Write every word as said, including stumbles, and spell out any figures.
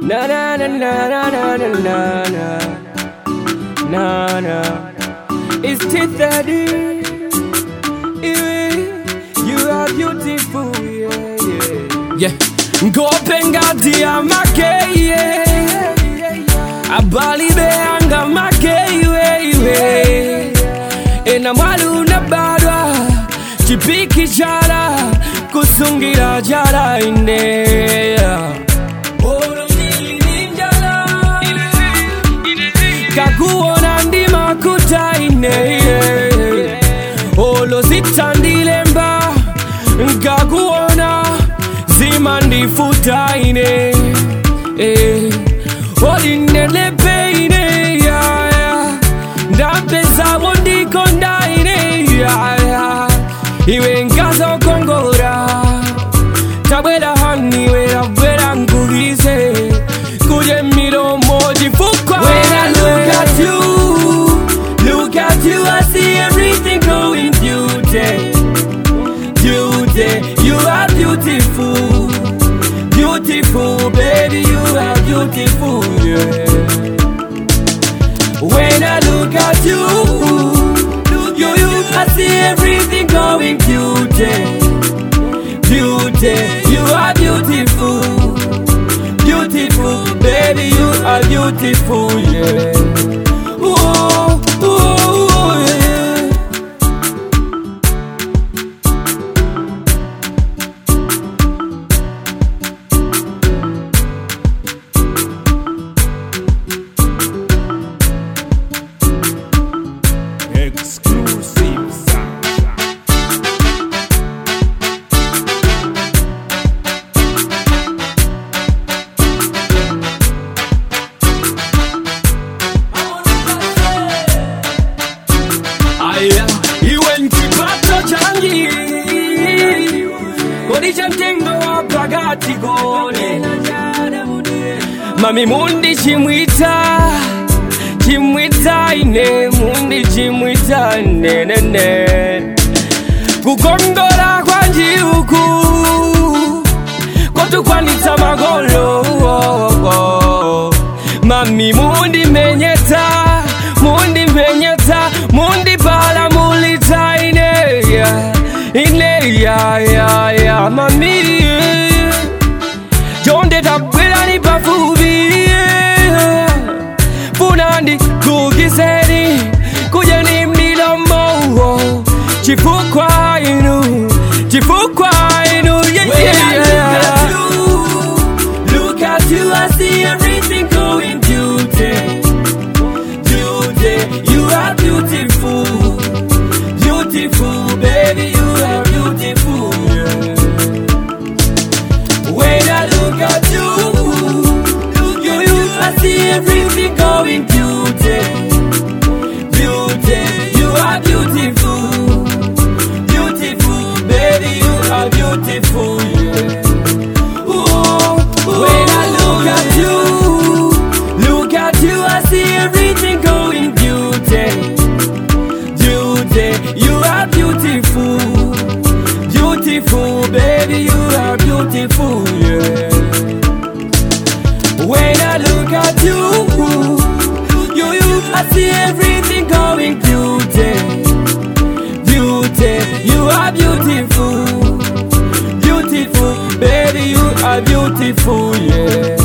Na na na na na na na na na na. It's T thirty. You are beautiful, yeah, yeah. Yeah. Go pengati amake, yeah. Abali be anga make, yeah. Ena malu na badwa, chipiki jara, kusungira jara ine. Kakuona ndima kutaine, olo zitandilemba. Kakuona zimandi futaine, olinele peine, ndapesa wondi kondaine, iwe ngazo kongora, tabwela hani wera wera ngugize, kuje miro moji fukwa. When I look at you, look at you, I see everything going beauty. Beauty, you are beautiful. Beautiful, baby, you are beautiful, yeah. When I look at you, you, you, I see everything going beauty. Beauty, you are beautiful. Beautiful, baby, you are beautiful, yeah. Ooh, ooh, yeah. Exclusive sound. Aya, iwe nkipato changi, kodi chantengo wapagati gole. Mami mundi chimwita, chimwita ine, mundi chimwita ne ne ne. Kukongola kwa njiuku, kotu kwa nita magolo. Oh, oh. Mami mundi menyeta, mundi menyeta, mundi pala mulita ine, yeah. Ine, ya, ya, ya, mami. Jonde tapwela ni pafubi, yeah. Funandi kukiseni, kujeni milomo. Chifukwa inu, chifukwa inu, yeah, yeah, yeah. When I look at you, look at you, I see everything going beauty. Beauty, you are beautiful. Beautiful, baby, you are beautiful, yeah. When I look at you, you, you, I see everything going beauty. Beauty, you are beautiful. Beautiful, baby, you are beautiful, yeah. Ooh, when I look at you, look at you, I see everything going beauty. Beauty, you are beautiful. Beautiful, baby, you are beautiful, yeah. When I look at you, you, you, I see everything going beauty. Beauty, you are beautiful. Beautiful, baby, you are beautiful, yeah.